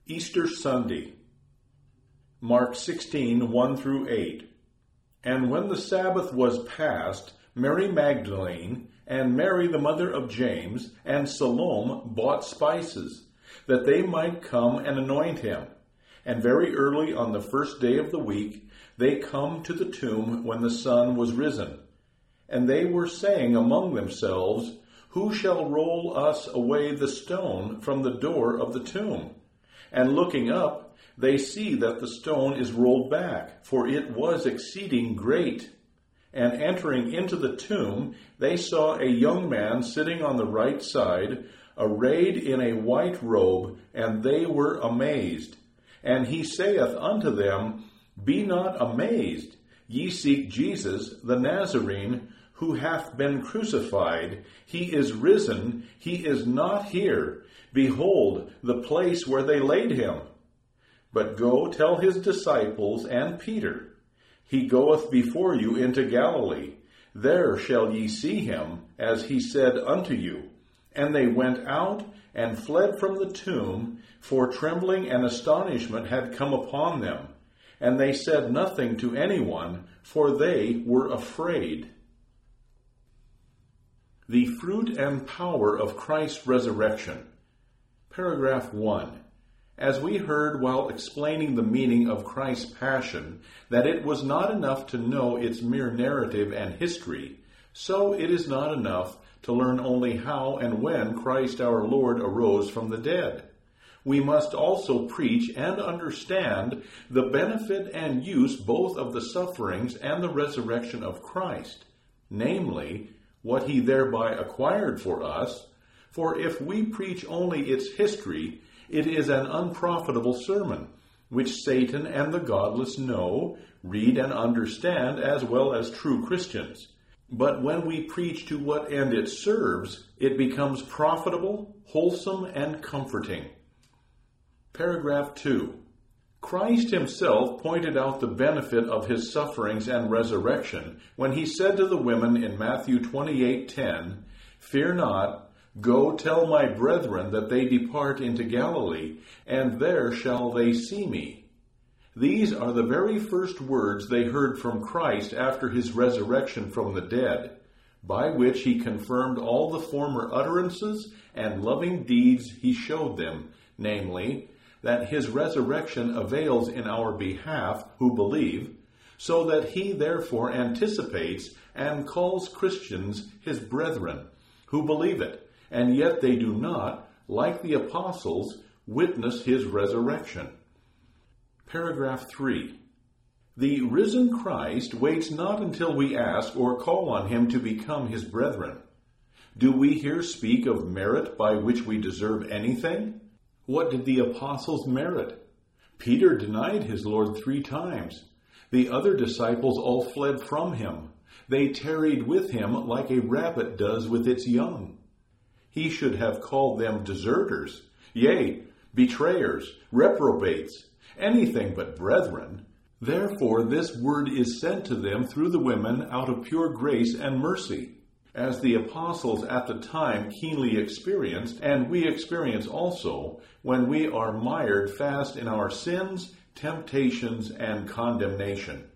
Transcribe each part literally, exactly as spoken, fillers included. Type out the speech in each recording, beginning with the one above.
Easter Sunday, Mark sixteen, one through eight. And when the Sabbath was past, Mary Magdalene and Mary the mother of James and Salome bought spices, that they might come and anoint him. And very early on the first day of the week, they come to the tomb when the sun was risen. And they were saying among themselves, Who shall roll us away the stone from the door of the tomb? And looking up, they see that the stone is rolled back, for it was exceeding great. And entering into the tomb, they saw a young man sitting on the right side, arrayed in a white robe, and they were amazed. And he saith unto them, Be not amazed, ye seek Jesus the Nazarene, who hath been crucified. He is risen, he is not here. Behold, the place where they laid him. But go tell his disciples and Peter, He goeth before you into Galilee. There shall ye see him, as he said unto you. And they went out and fled from the tomb, for trembling and astonishment had come upon them. And they said nothing to anyone, for they were afraid. The fruit and power of Christ's resurrection. Paragraph one. As we heard while explaining the meaning of Christ's passion, that it was not enough to know its mere narrative and history, so it is not enough to learn only how and when Christ our Lord arose from the dead. We must also preach and understand the benefit and use both of the sufferings and the resurrection of Christ, namely, what he thereby acquired for us. For if we preach only its history, it is an unprofitable sermon, which Satan and the godless know, read, and understand as well as true Christians. But when we preach to what end it serves, it becomes profitable, wholesome, and comforting. Paragraph two. Christ himself pointed out the benefit of his sufferings and resurrection when he said to the women in Matthew twenty-eight ten, Fear not, go tell my brethren that they depart into Galilee, and there shall they see me. These are the very first words they heard from Christ after his resurrection from the dead, by which he confirmed all the former utterances and loving deeds he showed them, namely, that his resurrection avails in our behalf who believe, so that he therefore anticipates and calls Christians his brethren, who believe it, and yet they do not, like the apostles, witness his resurrection. Paragraph three. The risen Christ waits not until we ask or call on him to become his brethren. Do we here speak of merit by which we deserve anything? What did the apostles merit? Peter denied his Lord three times. The other disciples all fled from him. They tarried with him like a rabbit does with its young. He should have called them deserters, yea, betrayers, reprobates, anything but brethren. Therefore this word is sent to them through the women out of pure grace and mercy, as the apostles at the time keenly experienced, and we experience also when we are mired fast in our sins, temptations, and condemnation.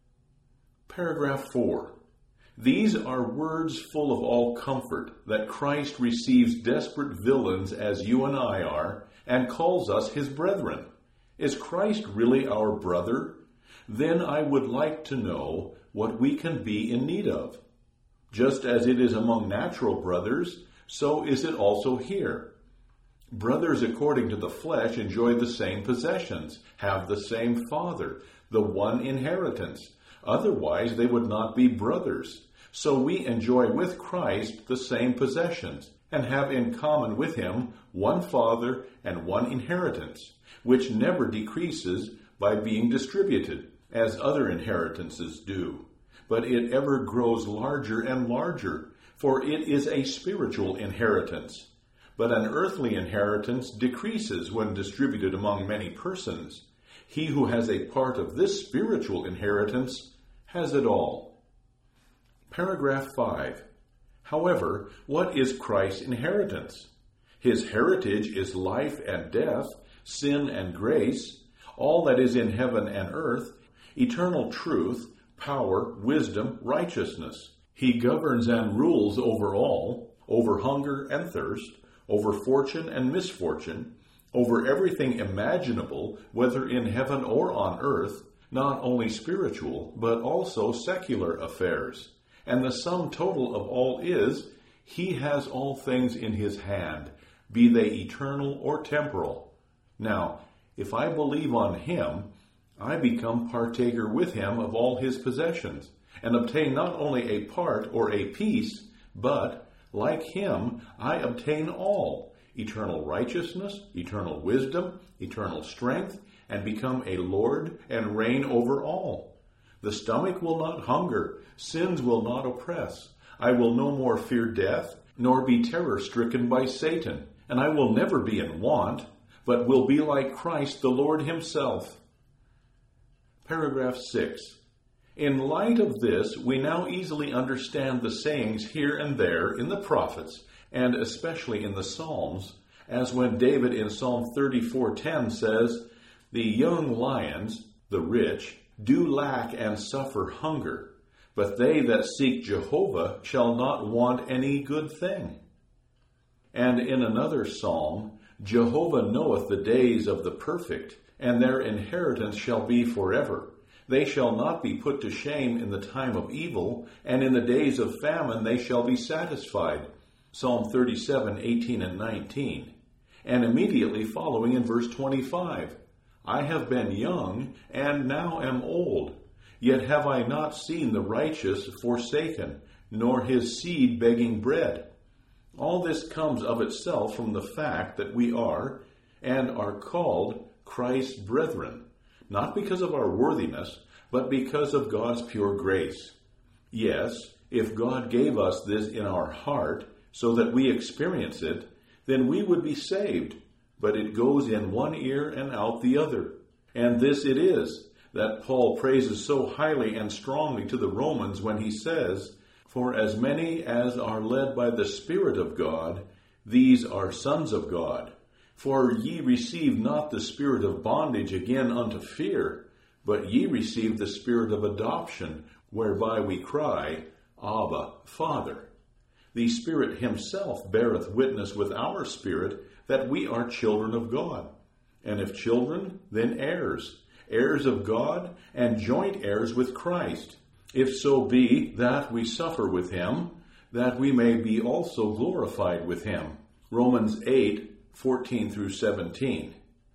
Paragraph four. These are words full of all comfort, that Christ receives desperate villains as you and I are, and calls us his brethren. Is Christ really our brother? Then I would like to know what we can be in need of. Just as it is among natural brothers, so is it also here. Brothers according to the flesh enjoy the same possessions, have the same father, the one inheritance. Otherwise they would not be brothers. So we enjoy with Christ the same possessions, and have in common with him one father and one inheritance, which never decreases by being distributed, as other inheritances do. But it ever grows larger and larger, for it is a spiritual inheritance. But an earthly inheritance decreases when distributed among many persons. He who has a part of this spiritual inheritance has it all. Paragraph five. However, what is Christ's inheritance? His heritage is life and death, sin and grace, all that is in heaven and earth, eternal truth, power, wisdom, righteousness. He governs and rules over all, over hunger and thirst, over fortune and misfortune, over everything imaginable, whether in heaven or on earth, not only spiritual, but also secular affairs. And the sum total of all is, He has all things in His hand, be they eternal or temporal. Now, if I believe on Him, I become partaker with Him of all His possessions, and obtain not only a part or a piece, but, like Him, I obtain all, eternal righteousness, eternal wisdom, eternal strength, and become a Lord and reign over all. The stomach will not hunger, sins will not oppress. I will no more fear death, nor be terror-stricken by Satan, and I will never be in want, but will be like Christ the Lord Himself. Paragraph six. In light of this, we now easily understand the sayings here and there in the prophets, and especially in the Psalms, as when David in Psalm thirty-four ten says, "The young lions, the rich, do lack and suffer hunger, but they that seek Jehovah shall not want any good thing." And in another psalm, "Jehovah knoweth the days of the perfect, and their inheritance shall be forever. They shall not be put to shame in the time of evil, and in the days of famine they shall be satisfied." Psalm thirty-seven eighteen and nineteen. And immediately following in verse twenty-five, "I have been young, and now am old, yet have I not seen the righteous forsaken, nor his seed begging bread." All this comes of itself from the fact that we are, and are called, Christ's brethren, not because of our worthiness, but because of God's pure grace. Yes, if God gave us this in our heart, so that we experience it, then we would be saved, but it goes in one ear and out the other. And this it is that Paul praises so highly and strongly to the Romans when he says, "For as many as are led by the Spirit of God, these are sons of God. For ye receive not the spirit of bondage again unto fear, but ye receive the spirit of adoption, whereby we cry, Abba, Father. The Spirit Himself beareth witness with our spirit that we are children of God. And if children, then heirs, heirs of God, and joint heirs with Christ, if so be that we suffer with Him, that we may be also glorified with Him." Romans eight, fourteen through seventeen.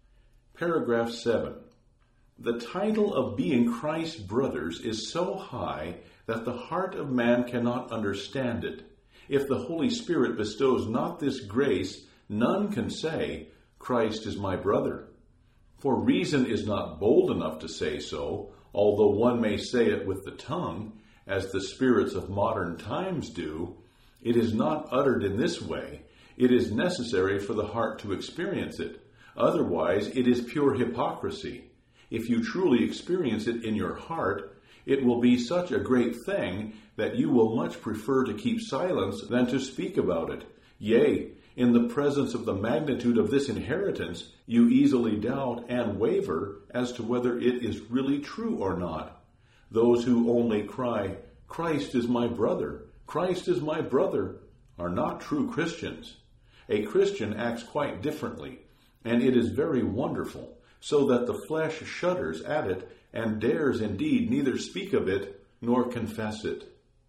Paragraph seven. The title of being Christ's brothers is so high that the heart of man cannot understand it. If the Holy Spirit bestows not this grace, none can say, "Christ is my brother." For reason is not bold enough to say so, although one may say it with the tongue, as the spirits of modern times do. It is not uttered in this way. It is necessary for the heart to experience it. Otherwise, it is pure hypocrisy. If you truly experience it in your heart, it will be such a great thing that you will much prefer to keep silence than to speak about it. Yea, in the presence of the magnitude of this inheritance, you easily doubt and waver as to whether it is really true or not. Those who only cry, "Christ is my brother, Christ is my brother," are not true Christians. A Christian acts quite differently, and it is very wonderful, so that the flesh shudders at it and dares indeed neither speak of it nor confess it.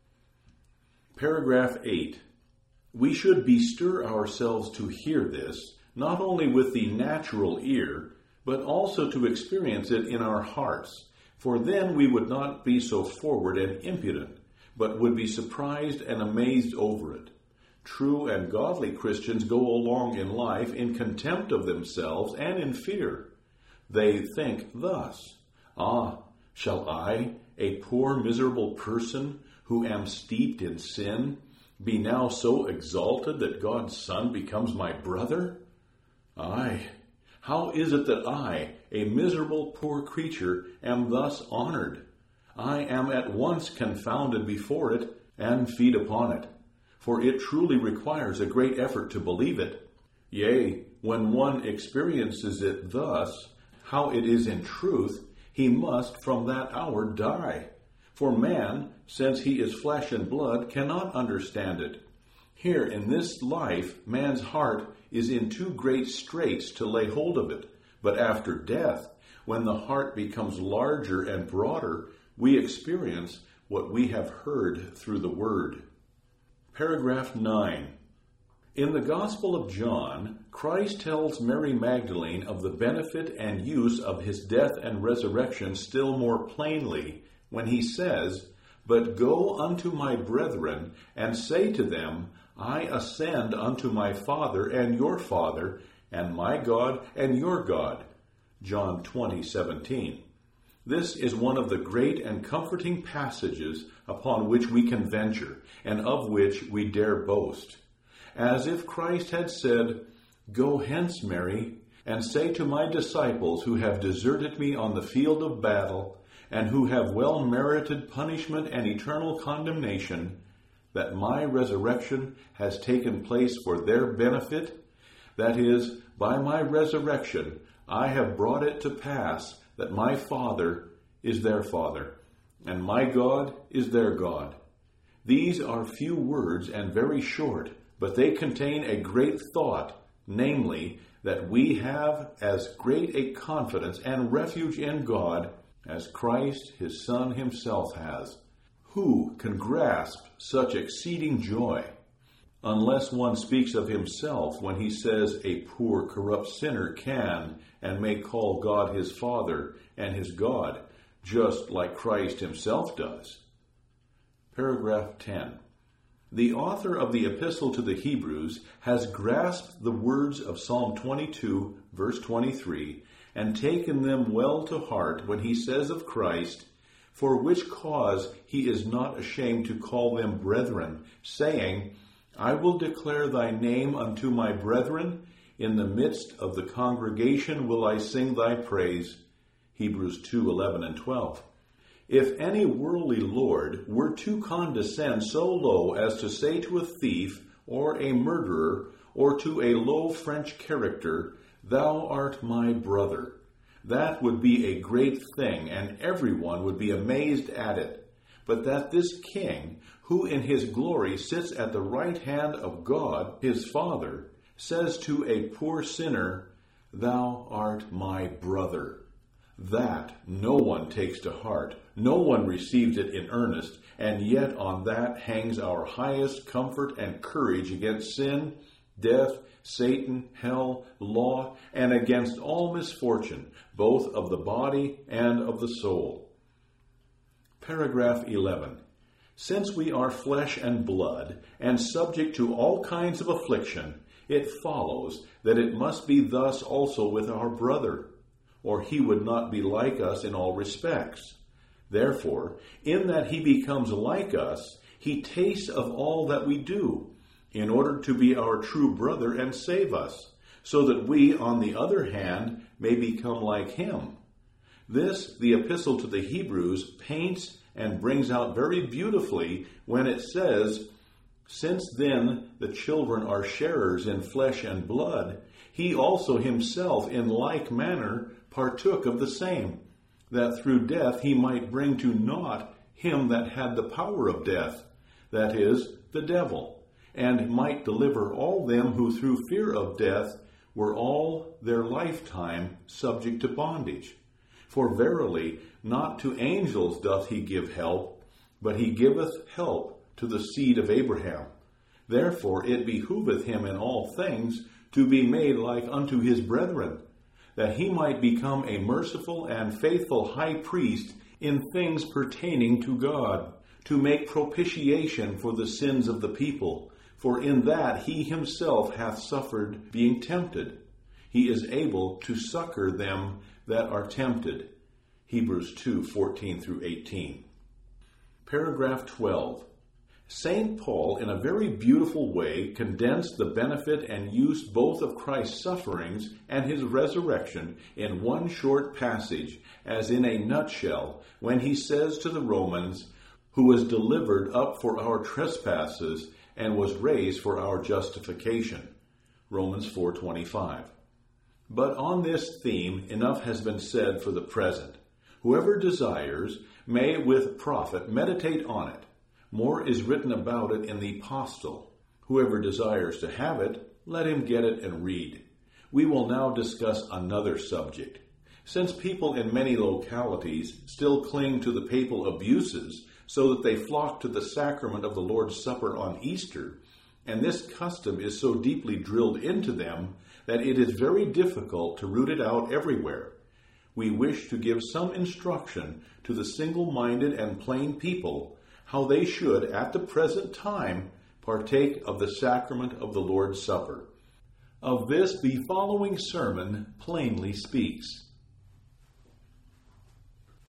Paragraph eight. We should bestir ourselves to hear this, not only with the natural ear, but also to experience it in our hearts, for then we would not be so forward and impudent, but would be surprised and amazed over it. True and godly Christians go along in life in contempt of themselves and in fear. They think thus, "Ah, shall I, a poor miserable person, who am steeped in sin, be now so exalted that God's Son becomes my brother? Aye, how is it that I, a miserable poor creature, am thus honored? I am at once confounded before it and feed upon it. For it truly requires a great effort to believe it. Yea, when one experiences it thus, how it is in truth, he must from that hour die. For man, since he is flesh and blood, cannot understand it. Here in this life, man's heart is in too great straits to lay hold of it. But after death, when the heart becomes larger and broader, we experience what we have heard through the Word. Paragraph nine. In the Gospel of John, Christ tells Mary Magdalene of the benefit and use of his death and resurrection still more plainly when he says, "But go unto my brethren, and say to them, I ascend unto my Father and your Father, and my God and your God." John twenty seventeen. This is one of the great and comforting passages upon which we can venture, and of which we dare boast. As if Christ had said, "Go hence, Mary, and say to my disciples who have deserted me on the field of battle, and who have well merited punishment and eternal condemnation, that my resurrection has taken place for their benefit. That is, by my resurrection I have brought it to pass that my Father is their Father, and my God is their God." These are few words and very short, but they contain a great thought, namely, that we have as great a confidence and refuge in God as Christ, his Son, himself has. Who can grasp such exceeding joy? Unless one speaks of himself when he says a poor, corrupt sinner can and may call God his Father and his God, just like Christ himself does. Paragraph ten. The author of the Epistle to the Hebrews has grasped the words of Psalm twenty-two, verse twenty-three, and taken them well to heart when he says of Christ, "For which cause he is not ashamed to call them brethren, saying, I will declare thy name unto my brethren, in the midst of the congregation will I sing thy praise." Hebrews two, eleven and twelve. If any worldly lord were to condescend so low as to say to a thief, or a murderer, or to a low French character, "Thou art my brother," that would be a great thing, and everyone would be amazed at it. But that this king, who in his glory sits at the right hand of God, his Father, says to a poor sinner, "Thou art my brother," that no one takes to heart, no one receives it in earnest, and yet on that hangs our highest comfort and courage against sin, death, Satan, hell, law, and against all misfortune, both of the body and of the soul. Paragraph eleven. Since we are flesh and blood, and subject to all kinds of affliction, it follows that it must be thus also with our brother, or he would not be like us in all respects. Therefore, in that he becomes like us, he tastes of all that we do, in order to be our true brother and save us, so that we, on the other hand, may become like him. This the Epistle to the Hebrews paints and brings out very beautifully when it says, "Since then the children are sharers in flesh and blood, he also himself in like manner partook of the same, that through death he might bring to naught him that had the power of death, that is, the devil, and might deliver all them who through fear of death were all their lifetime subject to bondage. For verily, not to angels doth he give help, but he giveth help to the seed of Abraham. Therefore it behooveth him in all things to be made like unto his brethren, that he might become a merciful and faithful high priest in things pertaining to God, to make propitiation for the sins of the people. For in that he himself hath suffered being tempted. He is able to succor them that are tempted." Hebrews two, fourteen through eighteen. Paragraph twelve. Saint Paul, in a very beautiful way, condensed the benefit and use both of Christ's sufferings and his resurrection in one short passage, as in a nutshell, when he says to the Romans, "Who was delivered up for our trespasses and was raised for our justification." Romans four twenty-five. But on this theme enough has been said for the present. Whoever desires may with profit meditate on it. More is written about it in the Apostle. Whoever desires to have it, let him get it and read. We will now discuss another subject. Since people in many localities still cling to the papal abuses so that they flock to the sacrament of the Lord's Supper on Easter, and this custom is so deeply drilled into them that it is very difficult to root it out everywhere, we wish to give some instruction to the single-minded and plain people how they should, at the present time, partake of the sacrament of the Lord's Supper. Of this the following sermon plainly speaks.